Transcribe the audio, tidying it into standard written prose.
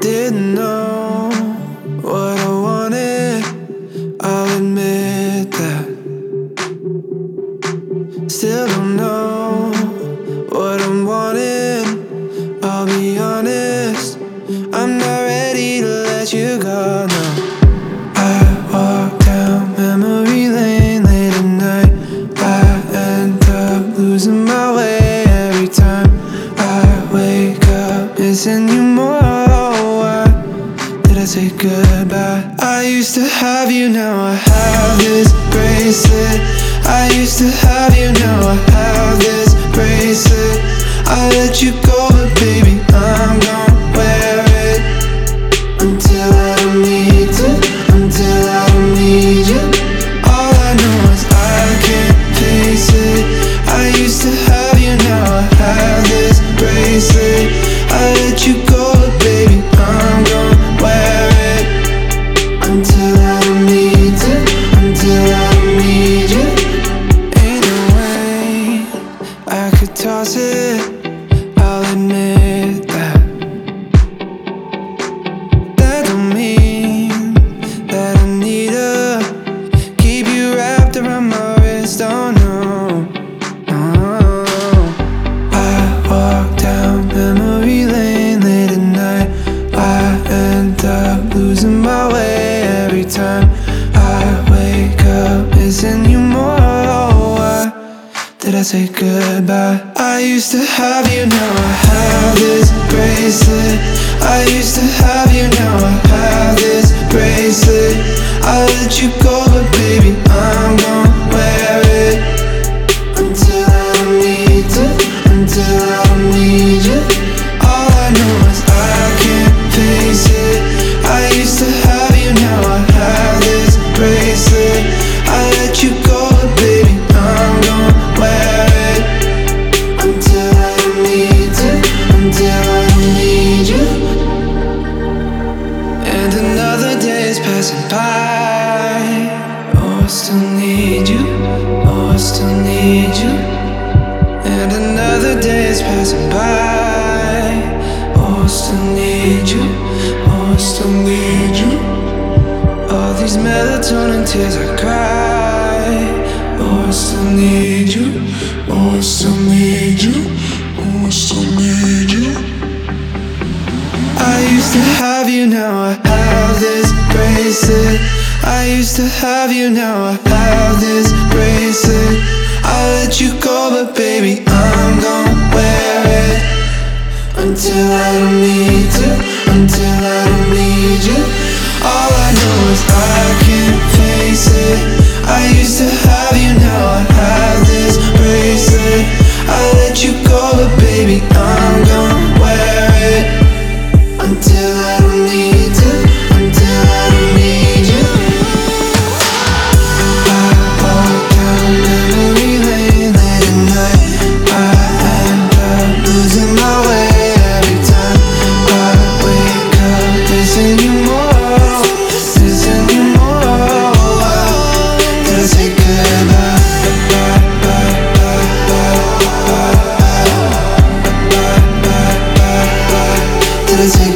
Didn't know what I wanted, I'll admit that. Still don't know what I'm wanting, I'll be honest. I'm not ready to let you go, no. I walk down memory lane late at night. I end up losing my way every time. I wake up missing you more. Why did I say goodbye? I used to have you, now I have this bracelet. I used to have you, now I have this bracelet. I let you go, but baby, I'm gonna wear it until I don't need to, until I don't need you. All I know is I can't face it. I used to have you, now I have this bracelet. I let you go, but baby, I'm gonna wear it until I don't need to, until I don't need you. Ain't no way I could toss it, I'll admit that. That don't mean that I need to keep you wrapped around my wrist, oh no, no. I walk down memory lane late at night. I end up losing my way every time. I wake up missing you more. Why did I say goodbye? I used to have you, now I have this bracelet. I used to have you, now I have this bracelet. I let you go, but baby, I'm gonna wear it until I don't need to, until I don't need you. All I know is I can't face it. I used to have you, now I have this bracelet. I let you go, but baby, I'm gonna wear it until I don't need to, until I don't need you. And another day is passing by. Oh, I still need you, oh, I still need you. And another day is passing by. Oh, I still need you, oh, I still need you. All these melatonin tears I cry. Oh, I still need you, oh, I still need you, oh, I still need you. I used to have you, now I have this bracelet. I used to have you, now I have this bracelet. I let you go, but baby, I'm gonna wear it until I don't need to, until I don't need you. All I know is I can't face it. I used to have you, now I have this bracelet. I let you go, but baby, I'm gonna wear it until I don't need to, until I don't need you. I walk down memory lane late at night. I end up losing my way every time. I wake up missing you more, missing you more. Did I say goodbye? Did I say